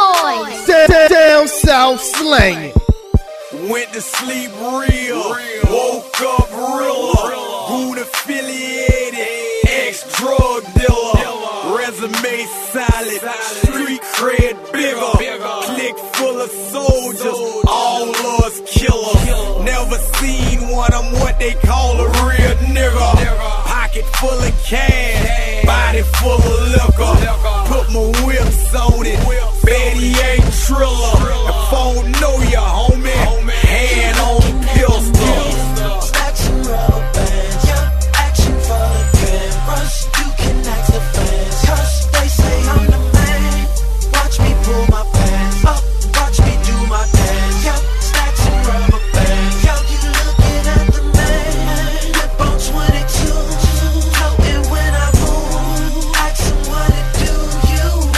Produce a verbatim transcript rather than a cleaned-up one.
boys. Down, down south slang. Went to sleep real, woke up realer, goon affiliated, ex-drug dealer, resume solid, street cred bigger, clique full of soldiers, all us killers. Never seen one, I'm what they call a real nigga. Pocket full of cash, body full of liquor.